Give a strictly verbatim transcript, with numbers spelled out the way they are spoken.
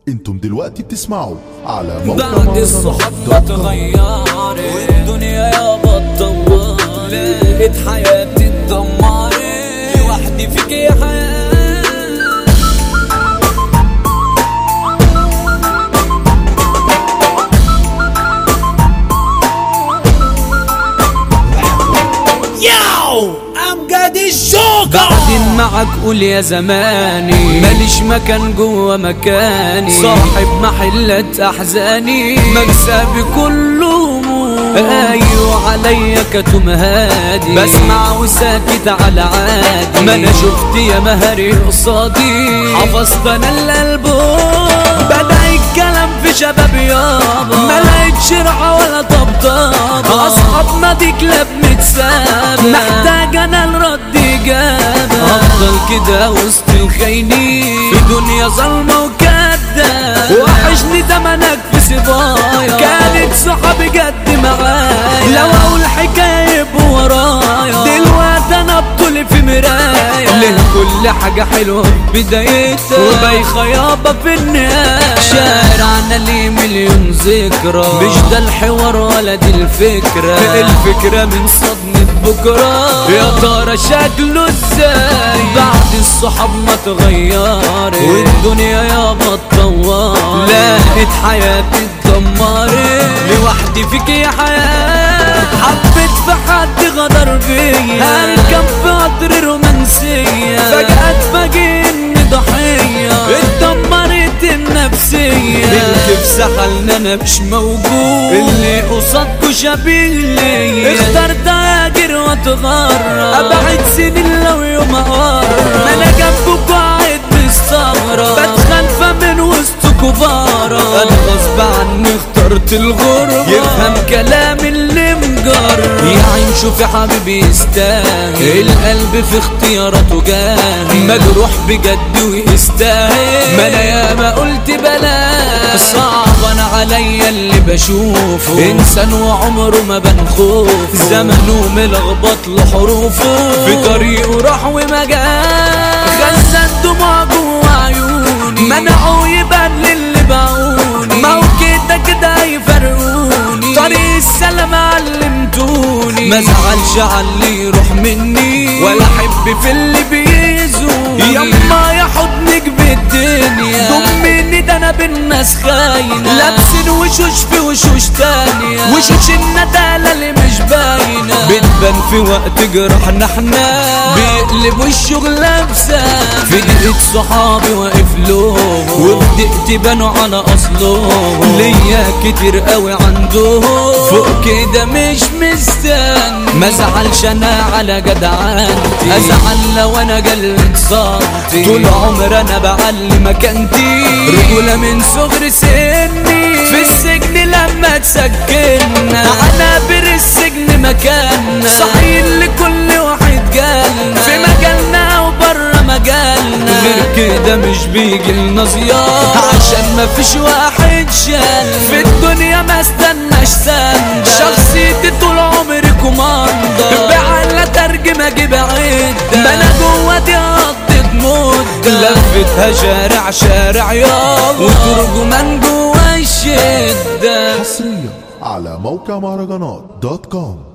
انتم دلوقتي بتسمعوا على موقع بعد الصحاب ما اتغيرت والدنيا يابا اتدمرت، لقيت حياتي اتدمرت لوحدي فيك يا حياة. امجد الجوكر بعدين معك قول يا زماني، ماليش مكان جوا مكاني، صاحب محلات احزاني، مكسبي كله ايوه عليا كتم هادي، بسمع وساكت على عادي، ما انا شفت يا مهري قصادي، حفظت انا الالبوم، بدأ الكلام في شباب يابا، ما لقيتش رعا ولا طبطبة، اصحابنا دي كلاب متسابة، محتاج انا الرد اجابة، افضل كده وسط الخاينين في دنيا ظلمة وكداب، وحشني زمنك في صبايا، كانت صحابي جد معايا، لو اقول حكاية يبقوا ورايا، دلوقتي انا بطولي في مراية، ليه كل حاجة حلوة في بدايتها وبايخة يابا في النهاية، شارعنا ليه مليون ذكرى، مش ده الحوار ولا دي الفكرة، الفكرة من صدمة بكرة، يا ترى شكله ازاي بعد الصحاب ما اتغيرت والدنيا يابا اتطورت، لقيت حياتي اتدمرت لوحدي فيك يا حياة، حبيت في حد غدر بيا، هركب في قطر رومانسية، فجأة اتفاجئ اني ضحية، اتدمرت النفسية، بالكيف سحلنا انا مش موجود، اللي قصادكوا شبيه ليا، اخترت اهاجر واتغرب، ابعد سنين لو يوم اقرب، ما انا جنبكوا قاعد مستغرب، بتخلفى من وسطكوا بارة، انا غصب عني اخترت الغربة، يفهم كلام اللي مجرب، يا عين شوفي حبيبي يستاهل، القلب في اختياراته جاهل، مجروح بجد ويستاهل، ما انا ياما قلت بلاش، صعب انا عليا اللي بشوفه، انسان وعمره ما بنخوف، زمنه ملخبط له حروفه، في طريقه راح وما جاش، خزن دموع جوا عيوني، منعوا يبان للي باعوني، ما هو كده كده هيفرقوني، طريق السلام علمتوني، ما زعلش على اللي يروح مني، ولا احب في اللي بيزوني، يما يا حضنك بالدنيا ضمني، ده انا بالناس خاينه، لابسين وشوش في وشوش تانية، وشوش الندالة اللي مش باينه، بتبان في وقت جرحنا احنا، بيقلبوا الشغل بسام، في دقيقة صحابي واقف لهم، وفي دقيقتي بانوا على اصلهم، ليا كتير قوي عندهم، فوق كده مش مستني، ما زعلش انا على جدعنتي، ازعل لو انا جلت صمتي، طول عمر انا بعلي مكانتي، رجولة من صغر سني، في السجن لما تسجلنا، على بر السجن مكاننا، صحيين لكل واحد جالنا، في مجالنا وبره مجالنا، غير كده مش بيجيلنا زيارة، عشان ما فيش واحد شال في الدنيا ما استناش سند، شخصيتي طول عمري كوماندر، بعلى ترجم اجيب عدة، ما انا جوا دي قضيت مدة، لفتها شارع شارع يابا، وترجمان جوا الشدة، حصريا على موقع مهرجانات دوت كوم.